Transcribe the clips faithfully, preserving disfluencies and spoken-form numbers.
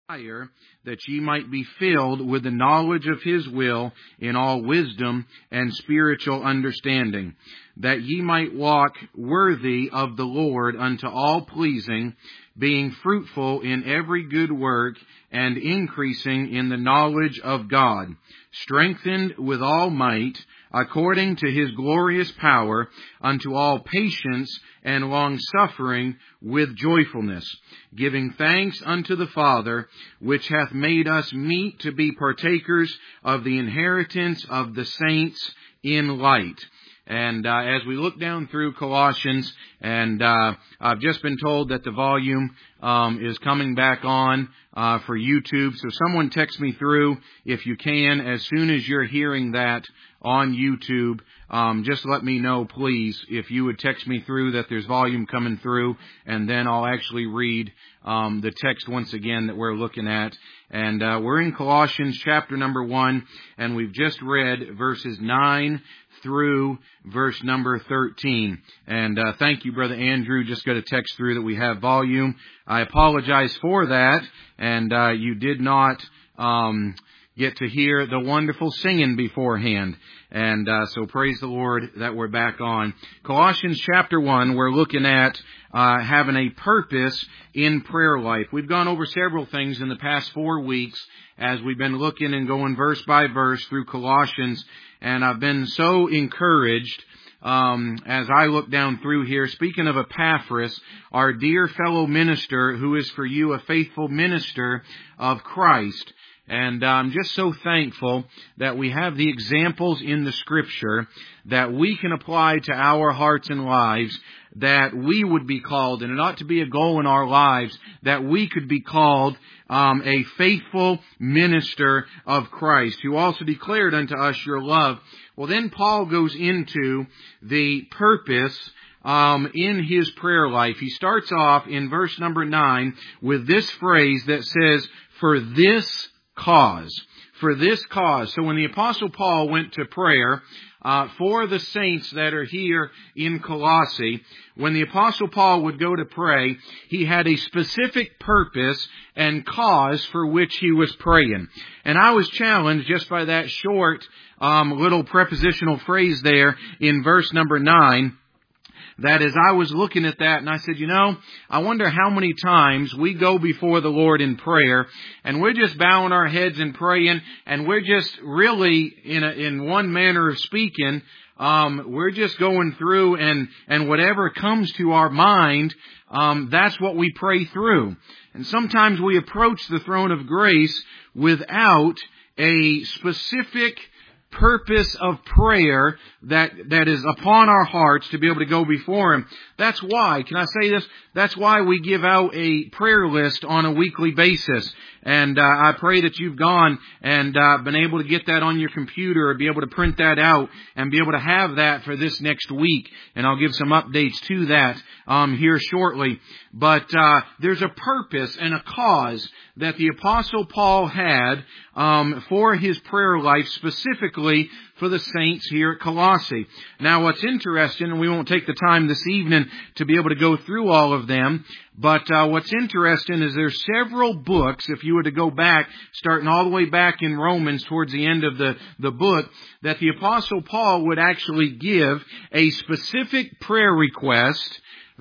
desire that ye might be filled with the knowledge of His will in all wisdom and spiritual understanding, that ye might walk worthy of the Lord unto all pleasing, being fruitful in every good work and increasing in the knowledge of God, strengthened with all might, according to His glorious power, unto all patience and long-suffering with joyfulness, giving thanks unto the Father, which hath made us meet to be partakers of the inheritance of the saints in light. And uh, as we look down through Colossians, and uh, I've just been told that the volume um, is coming back on uh, for YouTube. So someone text me through, if you can, as soon as you're hearing that on YouTube. Um, just let me know, please, if you would text me through that there's volume coming through, and then I'll actually read um, the text once again that we're looking at. And uh, we're in Colossians chapter number one, and we've just read verses nine through verse number thirteen. And uh, thank you, Brother Andrew. Just got a text through that we have volume. I apologize for that, and uh, you did not um, get to hear the wonderful singing beforehand. And uh, so praise the Lord that we're back on. Colossians chapter one, we're looking at uh, having a purpose in prayer life. We've gone over several things in the past four weeks as we've been looking and going verse by verse through Colossians. And I've been so encouraged um, as I look down through here. Speaking of Epaphras, our dear fellow minister, who is for you a faithful minister of Christ. And I'm just so thankful that we have the examples in the Scripture that we can apply to our hearts and lives, that we would be called, and it ought to be a goal in our lives, that we could be called um, a faithful minister of Christ, who also declared unto us your love. Well, then Paul goes into the purpose Um, in his prayer life. He starts off in verse number nine with this phrase that says, for this cause. For this cause. So when the Apostle Paul went to prayer uh, for the saints that are here in Colossae, when the Apostle Paul would go to pray, he had a specific purpose and cause for which he was praying. And I was challenged just by that short um, little prepositional phrase there in verse number nine, that as I was looking at that, and I said, you know, I wonder how many times we go before the Lord in prayer, and we're just bowing our heads and praying, and we're just really, in a, in one manner of speaking, um, we're just going through, and, and whatever comes to our mind, um, that's what we pray through. And sometimes we approach the throne of grace without a specific purpose of prayer that that is upon our hearts to be able to go before Him. That's why, can I say this? That's why we give out a prayer list on a weekly basis. And uh, I pray that you've gone and uh, been able to get that on your computer, or be able to print that out and be able to have that for this next week. And I'll give some updates to that um, here shortly. But uh, there's a purpose and a cause that the Apostle Paul had um, for his prayer life, specifically for the saints here at Colossae. Now, what's interesting, and we won't take the time this evening to be able to go through all of them, but uh, what's interesting is there's several books, if you were to go back, starting all the way back in Romans towards the end of the, the book, that the Apostle Paul would actually give a specific prayer request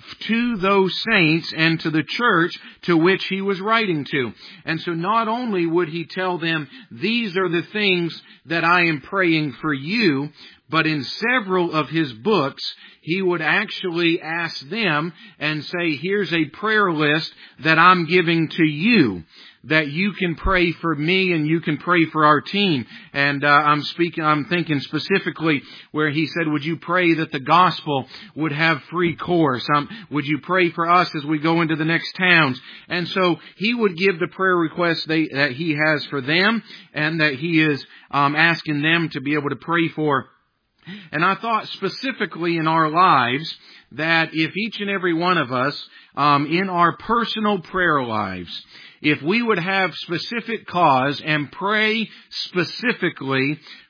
to those saints and to the church to which he was writing to. And so not only would he tell them, these are the things that I am praying for you, but in several of his books, he would actually ask them and say, here's a prayer list that I'm giving to you, that you can pray for me and you can pray for our team. And uh, I'm speaking, I'm thinking specifically where he said, would you pray that the gospel would have free course? Um, would you pray for us as we go into the next towns? And so he would give the prayer requests they, that he has for them, and that he is um, asking them to be able to pray for. And I thought specifically in our lives that if each and every one of us um, in our personal prayer lives, if we would have specific cause and pray specifically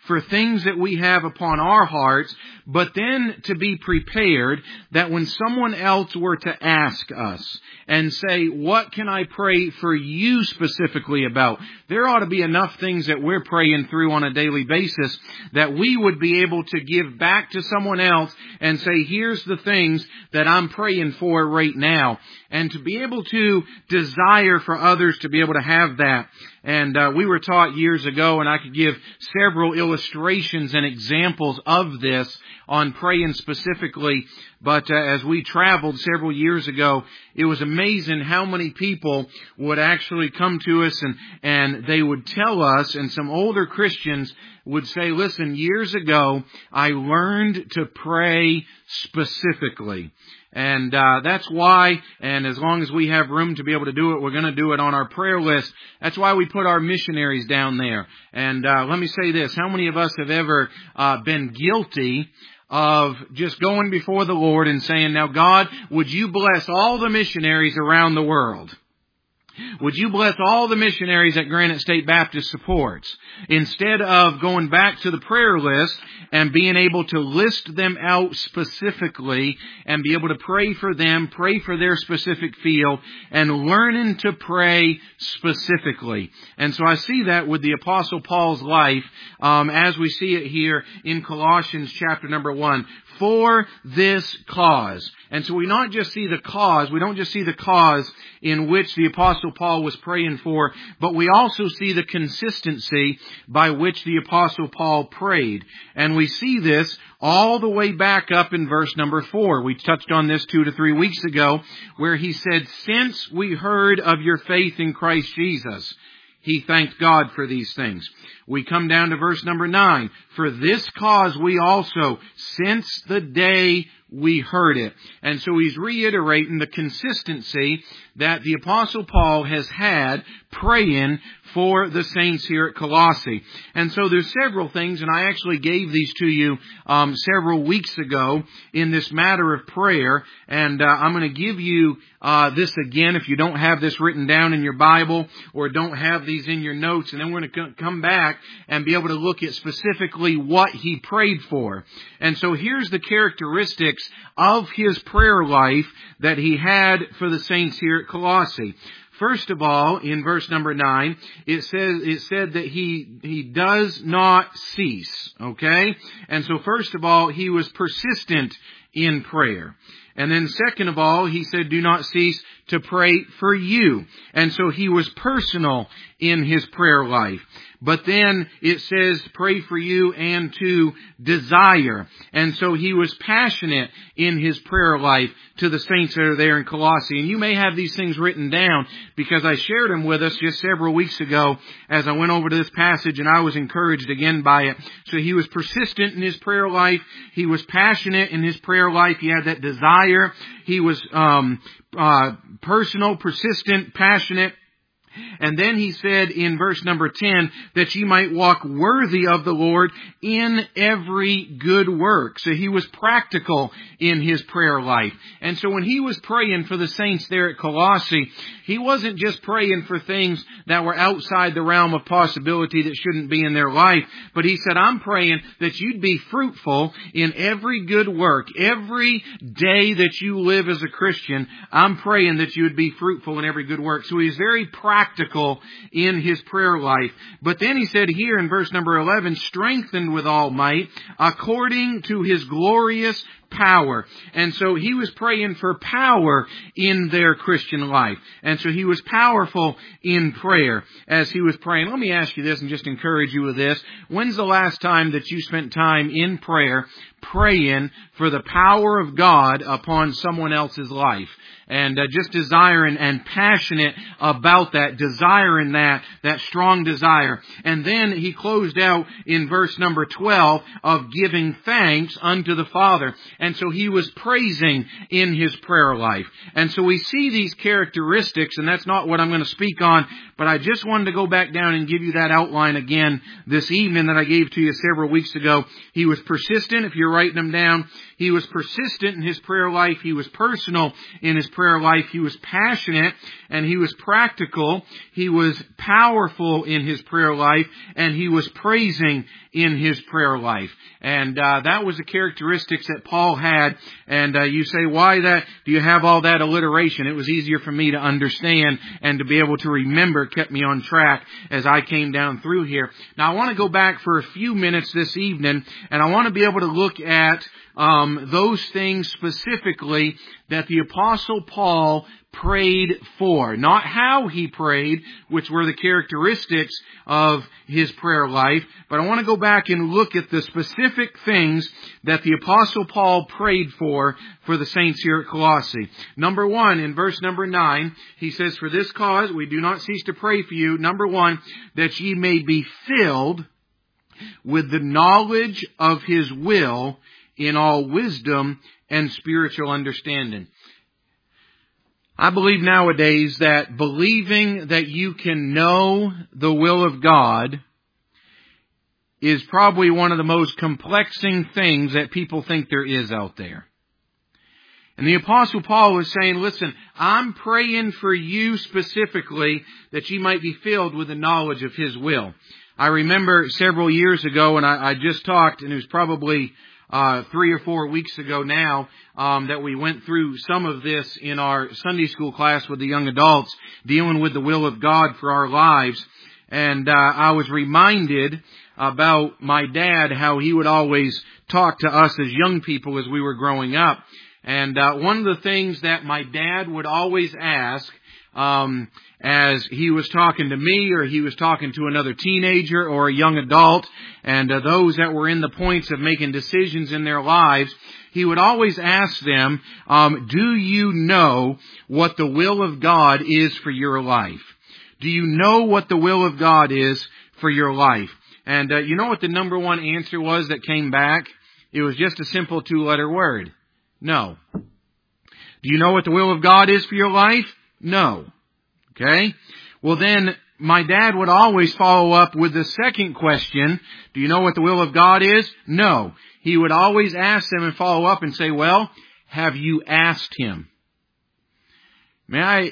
for things that we have upon our hearts, but then to be prepared that when someone else were to ask us and say, what can I pray for you specifically about? There ought to be enough things that we're praying through on a daily basis that we would be able to give back to someone else and say, here's the things that I'm praying for right now. And to be able to desire for others to be able to have that. And uh, we were taught years ago, and I could give several illustrations and examples of this on praying specifically. But uh, as we traveled several years ago, it was amazing how many people would actually come to us and, and they would tell us, and some older Christians would say, listen, years ago, I learned to pray specifically. And uh that's why, and as long as we have room to be able to do it, we're going to do it on our prayer list. That's why we put our missionaries down there. And uh let me say this, how many of us have ever uh been guilty of just going before the Lord and saying, now God, would you bless all the missionaries around the world? Would you bless all the missionaries that Granite State Baptist supports? Instead of going back to the prayer list and being able to list them out specifically and be able to pray for them, pray for their specific field, and learning to pray specifically. And so I see that with the Apostle Paul's life, um, as we see it here in Colossians chapter number one. For this cause. And so we not just see the cause, we don't just see the cause in which the Apostle Paul was praying for, but we also see the consistency by which the Apostle Paul prayed. And we see this all the way back up in verse number four. We touched on this two to three weeks ago, where he said, since we heard of your faith in Christ Jesus, he thanked God for these things. We come down to verse number nine. For this cause we also, since the day we heard it. And so he's reiterating the consistency that the Apostle Paul has had praying for the saints here at Colossae. And so there's several things, and I actually gave these to you um, several weeks ago in this matter of prayer. And uh, I'm going to give you uh, this again if you don't have this written down in your Bible or don't have these in your notes. And then we're going to come back and be able to look at specifically what he prayed for. And so here's the characteristics of his prayer life that he had for the saints here at Colossae. First of all, in verse number nine, it says, it said that he, he does not cease. Okay? And so first of all, he was persistent in prayer. And then second of all, he said, do not cease to pray for you. And so he was personal in his prayer life. But then it says pray for you and to desire. And so he was passionate in his prayer life to the saints that are there in Colossae. And you may have these things written down because I shared them with us just several weeks ago as I went over to this passage, and I was encouraged again by it. So he was persistent in his prayer life. He was passionate in his prayer life. He had that desire. He was um uh personal, persistent, passionate. And then he said in verse number ten that you might walk worthy of the Lord in every good work. So he was practical in his prayer life. And so when he was praying for the saints there at Colossae, he wasn't just praying for things that were outside the realm of possibility that shouldn't be in their life. But he said, I'm praying that you'd be fruitful in every good work. Every day that you live as a Christian, I'm praying that you would be fruitful in every good work. So he's very practical practical in his prayer life. But then he said here in verse number eleven, strengthened with all might according to his glorious power. And so he was praying for power in their Christian life. And so he was powerful in prayer as he was praying. Let me ask you this and just encourage you with this. When's the last time that you spent time in prayer praying for the power of God upon someone else's life? And uh, just desiring and passionate about that, desiring that, that strong desire. And then he closed out in verse number twelve of giving thanks unto the Father. And so he was praising in his prayer life. And so we see these characteristics, and that's not what I'm going to speak on, but I just wanted to go back down and give you that outline again this evening that I gave to you several weeks ago. He was persistent, if you're writing them down. He was persistent in his prayer life. He was personal in his prayer life. He was passionate and he was practical. He was powerful in his prayer life, and he was praising in his prayer life. And uh, that was the characteristics that Paul had. And uh, you say, why that? Do you have all that alliteration? It was easier for me to understand and to be able to remember. It kept me on track as I came down through here. Now I want to go back for a few minutes this evening, and I want to be able to look at um, those things specifically that the Apostle Paul prayed for. Not how he prayed, which were the characteristics of his prayer life, but I want to go back and look at the specific things that the Apostle Paul prayed for for the saints here at Colossae. Number one, in verse number nine, he says, "For this cause we do not cease to pray for you, number one, that ye may be filled with the knowledge of His will in all wisdom and spiritual understanding." I believe nowadays that believing that you can know the will of God is probably one of the most complexing things that people think there is out there. And the Apostle Paul was saying, listen, I'm praying for you specifically that you might be filled with the knowledge of His will. I remember several years ago, and I, I just talked, and it was probably Uh, three or four weeks ago now, um, that we went through some of this in our Sunday school class with the young adults, dealing with the will of God for our lives. And uh, I was reminded about my dad, how he would always talk to us as young people as we were growing up. And uh, one of the things that my dad would always ask, um, as he was talking to me or he was talking to another teenager or a young adult, and uh, those that were in the points of making decisions in their lives, he would always ask them, um, do you know what the will of God is for your life? Do you know what the will of God is for your life? And uh, you know what the number one answer was that came back? It was just a simple two-letter word. No. Do you know what the will of God is for your life? No. Okay? Well then, my dad would always follow up with the second question. Do you know what the will of God is? No. He would always ask them and follow up and say, well, have you asked Him? May I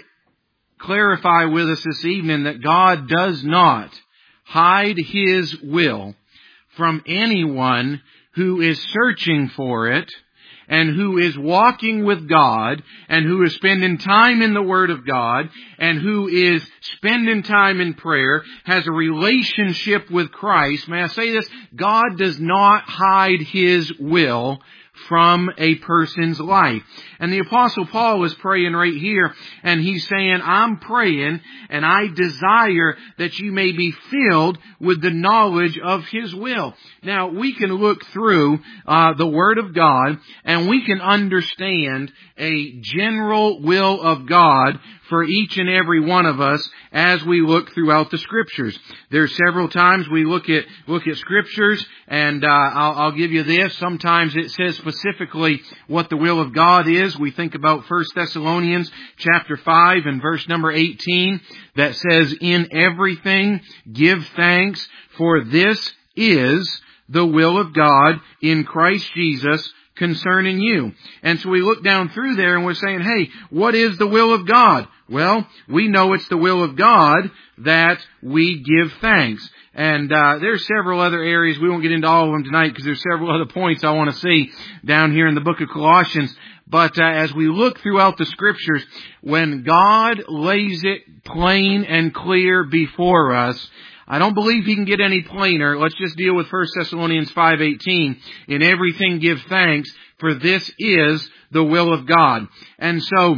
clarify with us this evening that God does not hide His will from anyone who is searching for it, and who is walking with God, and who is spending time in the Word of God, and who is spending time in prayer, has a relationship with Christ. May I say this? God does not hide His will from a person's life. And the Apostle Paul is praying right here, and he's saying, I'm praying and I desire that you may be filled with the knowledge of His will. Now, we can look through uh, the Word of God, and we can understand a general will of God for each and every one of us as we look throughout the Scriptures. There's several times we look at look at Scriptures, and uh, I'll, I'll give you this. Sometimes it says specifically what the will of God is. We think about First Thessalonians chapter five and verse number eighteen that says, in everything give thanks, for this is the will of God in Christ Jesus concerning you. And so we look down through there and we're saying, hey, what is the will of God? Well, we know it's the will of God that we give thanks. And uh, there's several other areas. We won't get into all of them tonight because there's several other points I want to see down here in the book of Colossians. But uh, as we look throughout the Scriptures, when God lays it plain and clear before us, I don't believe He can get any plainer. Let's just deal with First Thessalonians five eighteen. In everything give thanks, for this is the will of God. And so,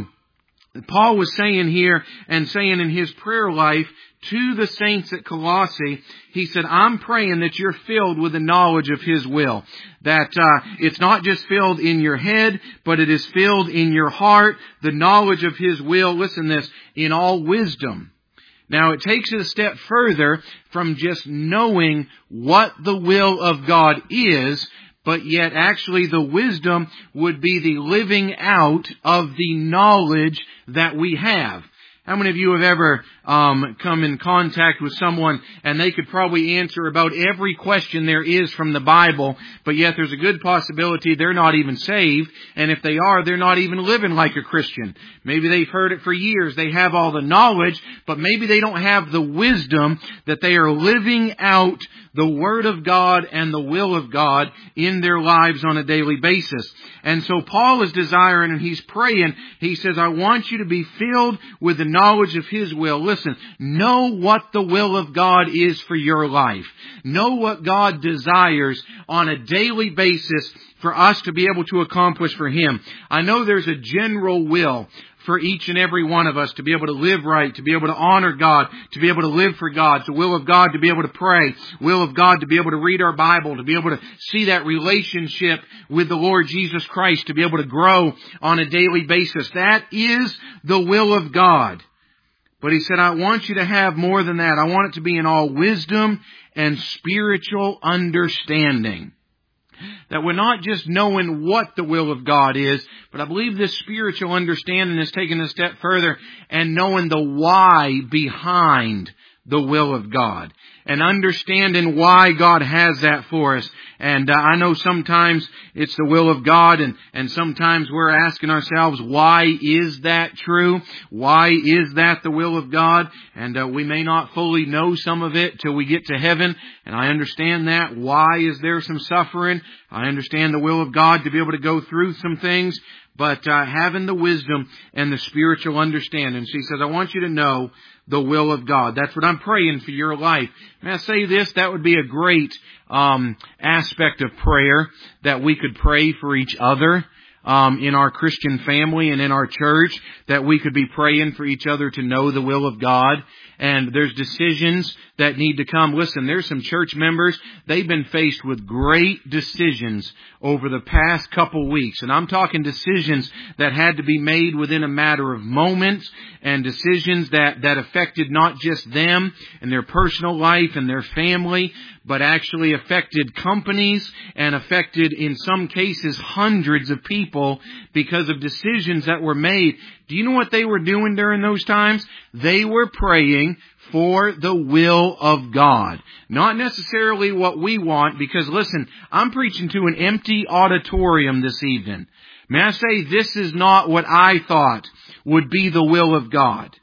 Paul was saying here and saying in his prayer life to the saints at Colossae, he said, I'm praying that you're filled with the knowledge of His will. That uh, it's not just filled in your head, but it is filled in your heart, the knowledge of His will. Listen to this, in all wisdom. Now, it takes it a step further from just knowing what the will of God is, but yet actually the wisdom would be the living out of the knowledge that we have. How many of you have ever um, come in contact with someone and they could probably answer about every question there is from the Bible, but yet there's a good possibility they're not even saved, and if they are, they're not even living like a Christian. Maybe they've heard it for years, they have all the knowledge, but maybe they don't have the wisdom that they are living out the Word of God and the will of God in their lives on a daily basis. And so Paul is desiring, and he's praying, he says, I want you to be filled with the knowledge of His will. Listen, know what the will of God is for your life. Know what God desires on a daily basis for us to be able to accomplish for Him. I know there's a general will for each and every one of us to be able to live right, to be able to honor God, to be able to live for God. It's the will of God to be able to pray, will of God to be able to read our Bible, to be able to see that relationship with the Lord Jesus Christ, to be able to grow on a daily basis. That is the will of God. But he said, I want you to have more than that. I want it to be in all wisdom and spiritual understanding. That we're not just knowing what the will of God is, but I believe this spiritual understanding is taking a step further and knowing the why behind the will of God. And understanding why God has that for us. And uh, I know sometimes it's the will of God, and, and sometimes we're asking ourselves, why is that true? Why is that the will of God? And uh, we may not fully know some of it till we get to heaven. And I understand that. Why is there some suffering? I understand the will of God to be able to go through some things. But uh, having the wisdom and the spiritual understanding. So he says, I want you to know the will of God. That's what I'm praying for your life. May I say this? That would be a great um, aspect of prayer, that we could pray for each other um, in our Christian family and in our church, that we could be praying for each other to know the will of God. And there's decisions that need to come. Listen, there's some church members, they've been faced with great decisions over the past couple weeks. And I'm talking decisions that had to be made within a matter of moments, and decisions that, that affected not just them and their personal life and their family, but actually affected companies and affected, in some cases, hundreds of people because of decisions that were made. Do you know what they were doing during those times? They were praying for the will of God. Not necessarily what we want, because listen, I'm preaching to an empty auditorium this evening. May I say, this is not what I thought would be the will of God.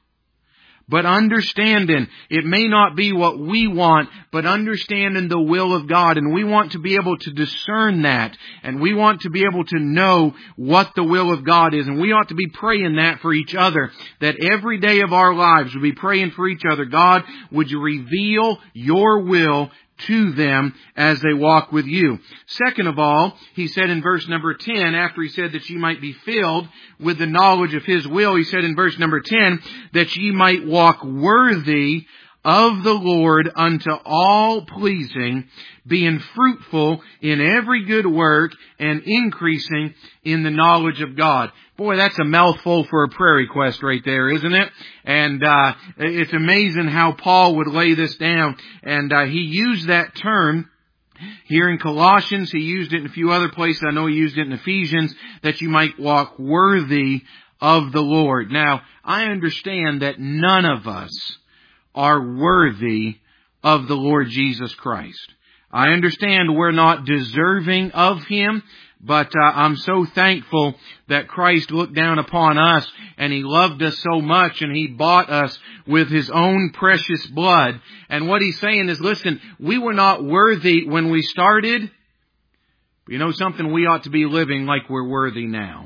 But understanding, it may not be what we want, but understanding the will of God. And we want to be able to discern that. And we want to be able to know what the will of God is. And we ought to be praying that for each other. That every day of our lives we'll be praying for each other. God, would you reveal your will to them as they walk with you. Second of all, he said in verse number ten, after he said that ye might be filled with the knowledge of His will, he said in verse number ten, that ye might walk worthy of the Lord unto all pleasing, being fruitful in every good work and increasing in the knowledge of God. Boy, that's a mouthful for a prayer request right there, isn't it? And uh it's amazing how Paul would lay this down. And uh he used that term here in Colossians. He used it in a few other places. I know he used it in Ephesians, that you might walk worthy of the Lord. Now, I understand that none of us are worthy of the Lord Jesus Christ. I understand we're not deserving of Him, but uh, I'm so thankful that Christ looked down upon us and He loved us so much, and He bought us with His own precious blood. And what He's saying is, listen, we were not worthy when we started. But you know something? We ought to be living like we're worthy now.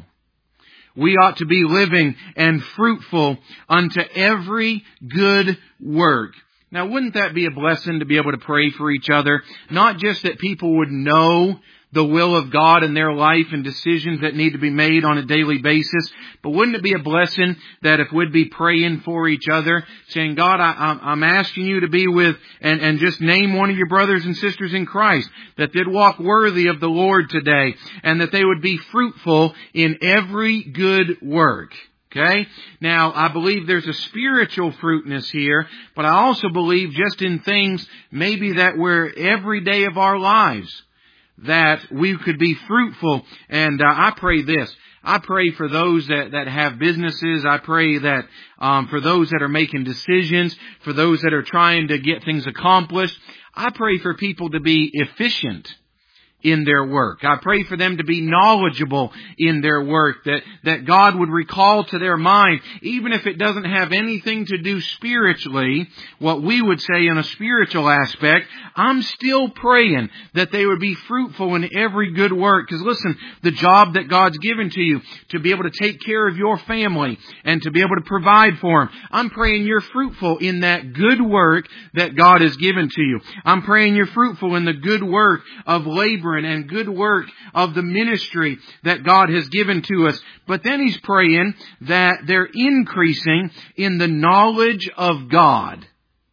We ought to be living and fruitful unto every good work. Now, wouldn't that be a blessing to be able to pray for each other? Not just that people would know the will of God in their life and decisions that need to be made on a daily basis, but wouldn't it be a blessing that if we'd be praying for each other, saying, God, I, I'm asking you to be with, and, and just name one of your brothers and sisters in Christ, that they'd walk worthy of the Lord today, and that they would be fruitful in every good work. Okay? Now, I believe there's a spiritual fruitness here, but I also believe just in things maybe that we're every day of our lives, that we could be fruitful. And uh, I pray this. I pray for those that, that have businesses. I pray that um, for those that are making decisions, for those that are trying to get things accomplished. I pray for people to be efficient in their work. I pray for them to be knowledgeable in their work, that, that God would recall to their mind, even if it doesn't have anything to do spiritually, what we would say in a spiritual aspect, I'm still praying that they would be fruitful in every good work. Because listen, the job that God's given to you, to be able to take care of your family and to be able to provide for them, I'm praying you're fruitful in that good work that God has given to you. I'm praying you're fruitful in the good work of labor and good work of the ministry that God has given to us. But then he's praying that they're increasing in the knowledge of God.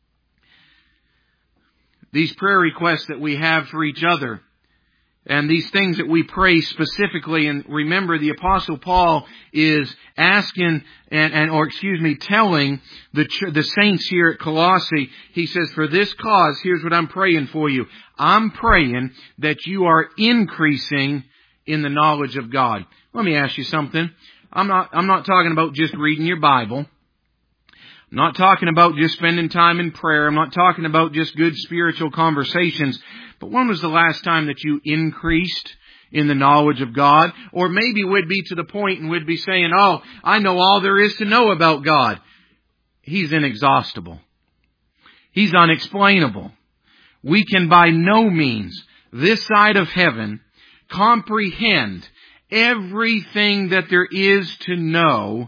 These prayer requests that we have for each other, and these things that we pray specifically, and remember the Apostle Paul is asking, and, and or excuse me, telling the the saints here at Colossae, he says, for this cause, here's what I'm praying for you. I'm praying that you are increasing in the knowledge of God. Let me ask you something. I'm not, I'm not talking about just reading your Bible. I'm not talking about just spending time in prayer. I'm not talking about just good spiritual conversations. But when was the last time that you increased in the knowledge of God? Or maybe we'd be to the point and we'd be saying, oh, I know all there is to know about God. He's inexhaustible. He's unexplainable. We can by no means, this side of heaven, comprehend everything that there is to know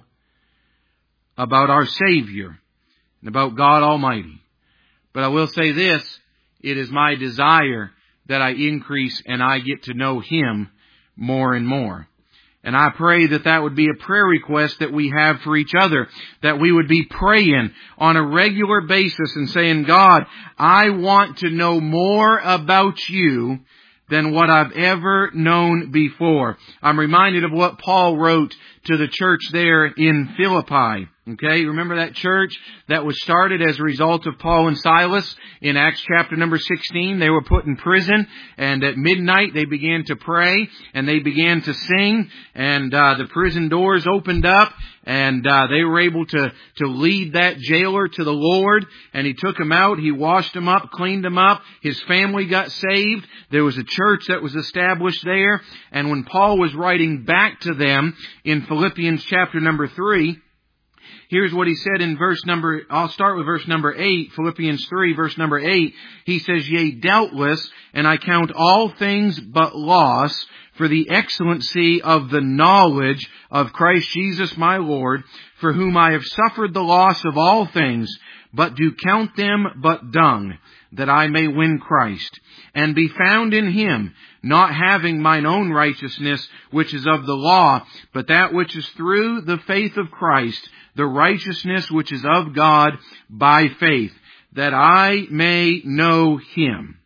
about our Savior and about God Almighty. But I will say this, it is my desire that I increase and I get to know Him more and more. And I pray that that would be a prayer request that we have for each other, that we would be praying on a regular basis and saying, God, I want to know more about You than what I've ever known before. I'm reminded of what Paul wrote to the church there in Philippi. Okay, remember that church that was started as a result of Paul and Silas in Acts chapter number sixteen? They were put in prison, and at midnight they began to pray, and they began to sing, and uh, the prison doors opened up, and uh, they were able to, to lead that jailer to the Lord, and He took him out, He washed him up, cleaned him up, his family got saved, there was a church that was established there, and when Paul was writing back to them in Philippians chapter number three, here's what he said in verse number, I'll start with verse number eight, Philippians three, verse number eight. He says, yea, doubtless, and I count all things but loss for the excellency of the knowledge of Christ Jesus my Lord, for whom I have suffered the loss of all things, but do count them but dung, that I may win Christ, and be found in Him, not having mine own righteousness, which is of the law, but that which is through the faith of Christ, the righteousness which is of God by faith, that I may know Him,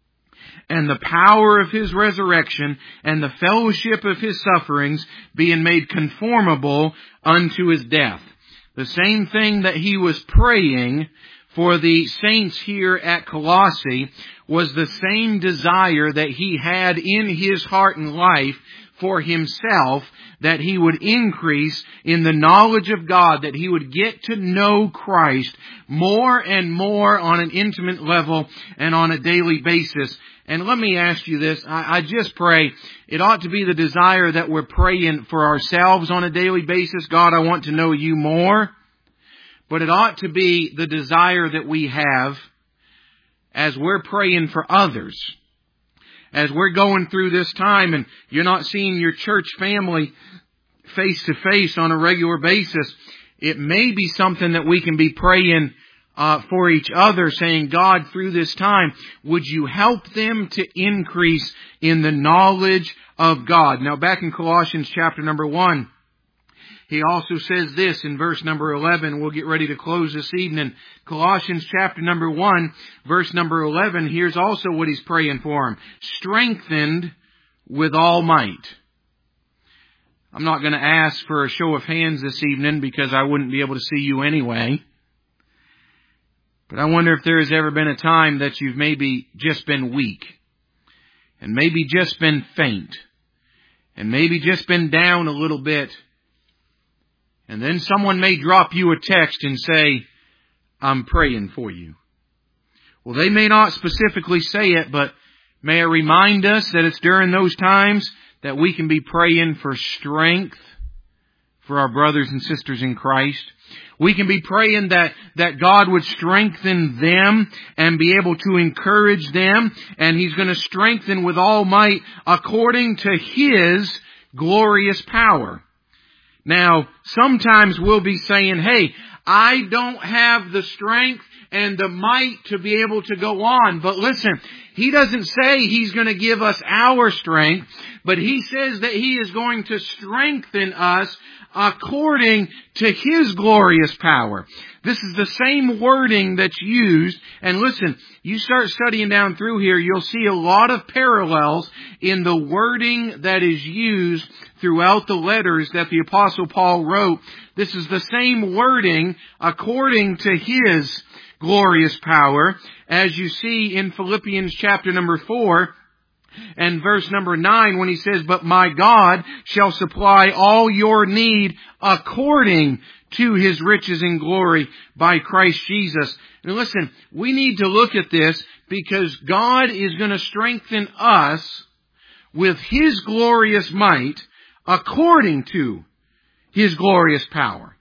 and the power of His resurrection, and the fellowship of His sufferings, being made conformable unto His death. The same thing that he was praying for the saints here at Colossae was the same desire that he had in his heart and life for himself, that he would increase in the knowledge of God, that he would get to know Christ more and more on an intimate level and on a daily basis. And let me ask you this, I, I just pray, it ought to be the desire that we're praying for ourselves on a daily basis. God, I want to know You more. But it ought to be the desire that we have as we're praying for others. As we're going through this time and you're not seeing your church family face to face on a regular basis, it may be something that we can be praying uh, for each other, saying, God, through this time, would You help them to increase in the knowledge of God? Now, back in Colossians chapter number one, he also says this in verse number eleven. We'll get ready to close this evening. Colossians chapter number one, verse number eleven. Here's also what he's praying for them. Strengthened with all might. I'm not going to ask for a show of hands this evening because I wouldn't be able to see you anyway. But I wonder if there has ever been a time that you've maybe just been weak. and maybe just been faint, and maybe just been down a little bit, and then someone may drop you a text and say, I'm praying for you. Well, they may not specifically say it, but may I remind us that it's during those times that we can be praying for strength for our brothers and sisters in Christ. We can be praying that, that God would strengthen them and be able to encourage them. And He's going to strengthen with all might according to His glorious power. Now, sometimes we'll be saying, hey, I don't have the strength and the might to be able to go on. But listen, He doesn't say He's going to give us our strength, but He says that He is going to strengthen us according to His glorious power. This is the same wording that's used. And listen, you start studying down through here, you'll see a lot of parallels in the wording that is used throughout the letters that the Apostle Paul wrote. This is the same wording according to His glorious power, as you see in Philippians chapter number four and verse number nine, when he says, but my God shall supply all your need according to His riches in glory by Christ Jesus. And listen, we need to look at this because God is going to strengthen us with His glorious might according to His glorious power,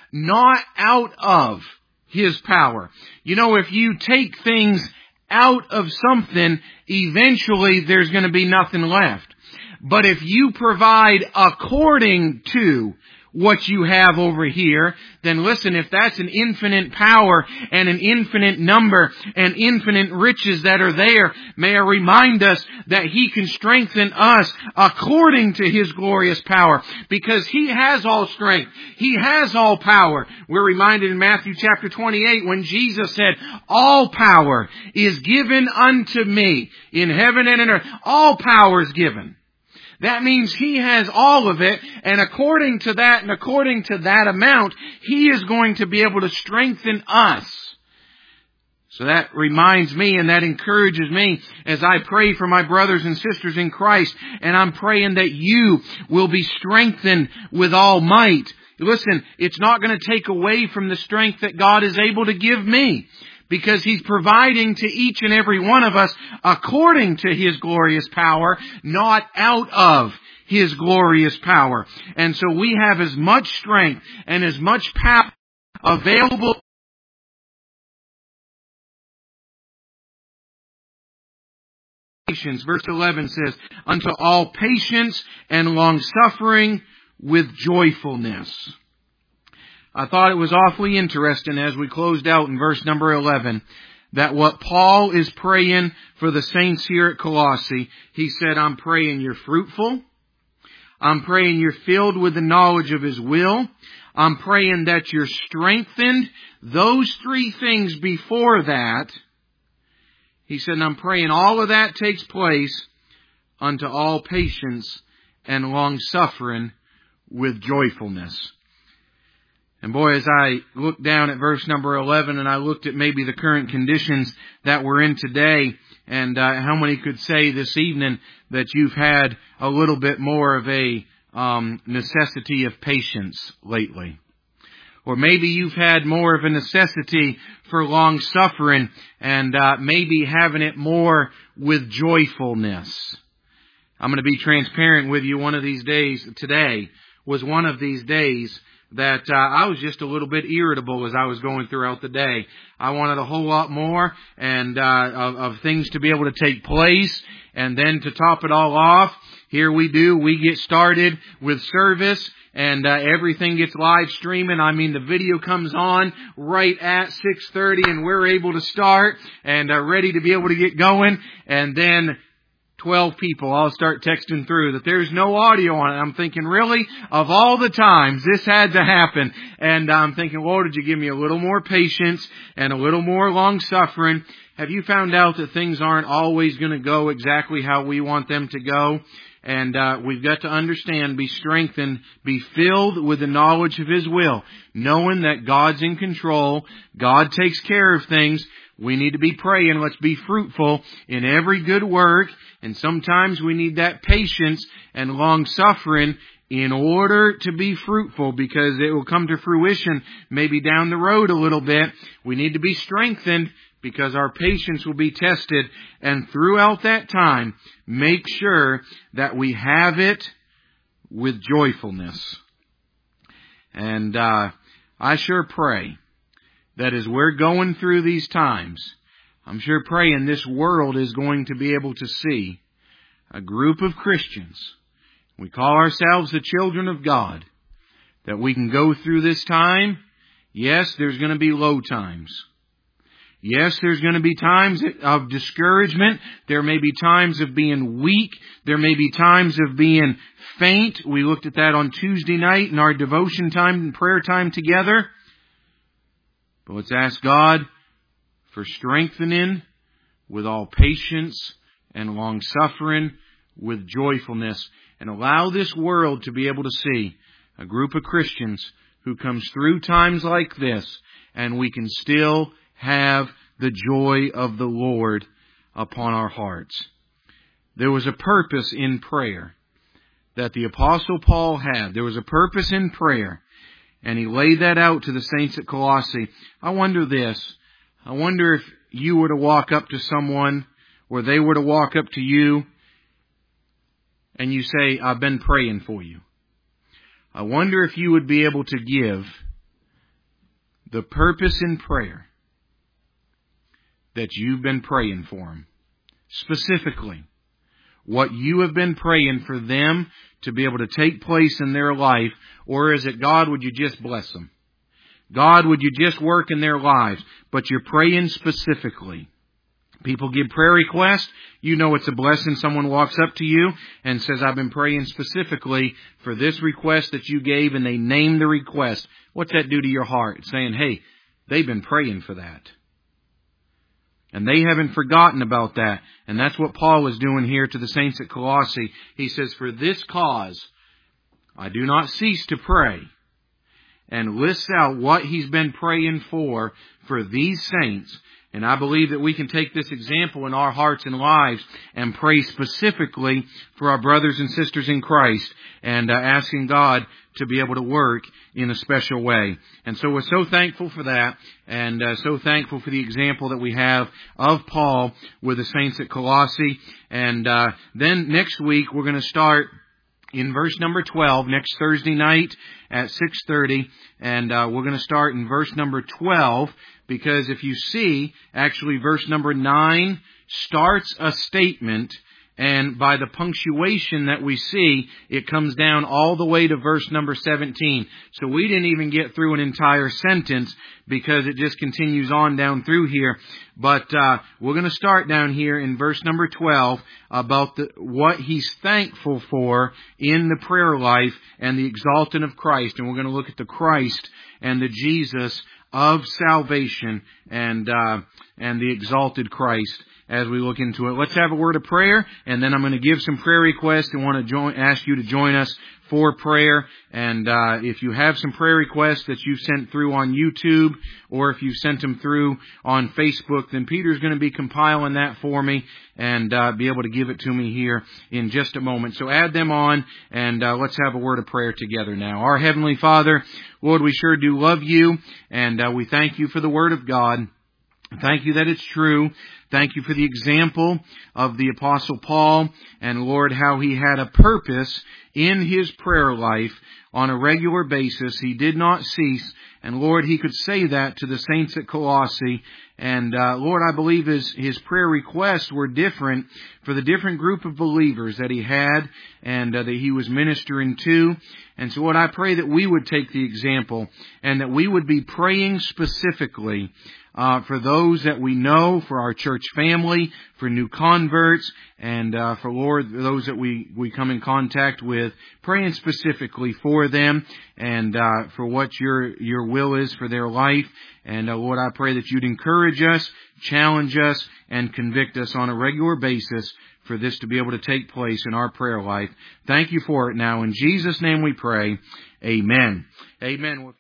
not out of His power. You know, if you take things out of something, eventually there's going to be nothing left. But if you provide according to what you have over here, then listen, if that's an infinite power and an infinite number and infinite riches that are there, may I remind us that He can strengthen us according to His glorious power, because He has all strength. He has all power. We're reminded in Matthew chapter twenty-eight when Jesus said, all power is given unto me in heaven and in earth. All power is given. That means He has all of it, and according to that and according to that amount, He is going to be able to strengthen us. So that reminds me and that encourages me as I pray for my brothers and sisters in Christ, and I'm praying that you will be strengthened with all might. Listen, it's not going to take away from the strength that God is able to give me, because He's providing to each and every one of us according to His glorious power, not out of His glorious power. And so we have as much strength and as much power available. Verse eleven says, unto all patience and long suffering with joyfulness. I thought it was awfully interesting as we closed out in verse number eleven that what Paul is praying for the saints here at Colossae, he said, I'm praying you're fruitful. I'm praying you're filled with the knowledge of His will. I'm praying that you're strengthened. Those three things before that, he said, and I'm praying all of that takes place unto all patience and long suffering with joyfulness. And boy, as I looked down at verse number eleven and I looked at maybe the current conditions that we're in today, and uh, how many could say this evening that you've had a little bit more of a um, necessity of patience lately? Or maybe you've had more of a necessity for long suffering and uh, maybe having it more with joyfulness. I'm going to be transparent with you. One of these days, today, was one of these days that uh, I was just a little bit irritable as I was going throughout the day. I wanted a whole lot more and uh, of, of things to be able to take place. And then to top it all off, here we do. We get started with service and uh, everything gets live streaming. I mean, the video comes on right at six thirty and we're able to start and uh, ready to be able to get going. And then twelve people all start texting through that there's no audio on it. I'm thinking, really? Of all the times this had to happen. And I'm thinking, Lord, did you give me a little more patience and a little more long suffering? Have you found out that things aren't always going to go exactly how we want them to go? And uh, we've got to understand, be strengthened, be filled with the knowledge of His will, knowing that God's in control, God takes care of things. We need to be praying. Let's be fruitful in every good work. And sometimes we need that patience and long-suffering in order to be fruitful, because it will come to fruition maybe down the road a little bit. We need to be strengthened because our patience will be tested. And throughout that time, make sure that we have it with joyfulness. And uh, I sure pray that as we're going through these times, I'm sure praying this world is going to be able to see a group of Christians. We call ourselves the children of God, that we can go through this time. Yes, there's going to be low times. Yes, there's going to be times of discouragement. There may be times of being weak. There may be times of being faint. We looked at that on Tuesday night in our devotion time and prayer time together. But let's ask God for strengthening with all patience and long-suffering with joyfulness, and allow this world to be able to see a group of Christians who comes through times like this, and we can still have the joy of the Lord upon our hearts. There was a purpose in prayer that the Apostle Paul had. There was a purpose in prayer, and he laid that out to the saints at Colossae. I wonder this. I wonder if you were to walk up to someone, or they were to walk up to you, and you say, I've been praying for you. I wonder if you would be able to give the purpose in prayer that you've been praying for them. Specifically, what you have been praying for them to be able to take place in their life, or is it, God, would you just bless them? God, would you just work in their lives? But you're praying specifically. People give prayer requests. You know it's a blessing. Someone walks up to you and says, I've been praying specifically for this request that you gave, and they name the request. What's that do to your heart? It's saying, hey, they've been praying for that. And they haven't forgotten about that. And that's what Paul is doing here to the saints at Colossae. He says, for this cause, I do not cease to pray. And lists out what he's been praying for, for these saints. And I believe that we can take this example in our hearts and lives and pray specifically for our brothers and sisters in Christ, and uh, asking God to be able to work in a special way. And so we're so thankful for that, and uh, so thankful for the example that we have of Paul with the saints at Colossae. And uh, then next week we're going to start in verse number twelve, next Thursday night at six thirty, and uh, we're going to start in verse number twelve, because if you see, actually verse number nine starts a statement, and by the punctuation that we see, it comes down all the way to verse number seventeen. So we didn't even get through an entire sentence, because it just continues on down through here. But uh, we're going to start down here in verse number twelve about the, what he's thankful for in the prayer life and the exalting of Christ. And we're going to look at the Christ and the Jesus of salvation, and uh, and the exalted Christ as we look into it. Let's have a word of prayer, and then I'm going to give some prayer requests and want to join, ask you to join us for prayer. And uh, if you have some prayer requests that you've sent through on YouTube, or if you've sent them through on Facebook, then Peter's going to be compiling that for me and uh, be able to give it to me here in just a moment. So add them on, and uh, let's have a word of prayer together now. Our Heavenly Father, Lord, we sure do love you, and uh, we thank you for the Word of God. Thank you that it's true. Thank you for the example of the Apostle Paul, and Lord, how he had a purpose in his prayer life on a regular basis. He did not cease. And Lord, he could say that to the saints at Colossae. And uh, Lord, I believe his, his prayer requests were different for the different group of believers that he had and uh, that he was ministering to. And so Lord, I pray that we would take the example and that we would be praying specifically Uh, for those that we know, for our church family, for new converts, and uh, for, Lord, those that we, we come in contact with, praying specifically for them and uh, for what your your will is for their life. And, uh, Lord, I pray that you'd encourage us, challenge us, and convict us on a regular basis for this to be able to take place in our prayer life. Thank you for it now. In Jesus' name we pray. Amen. Amen.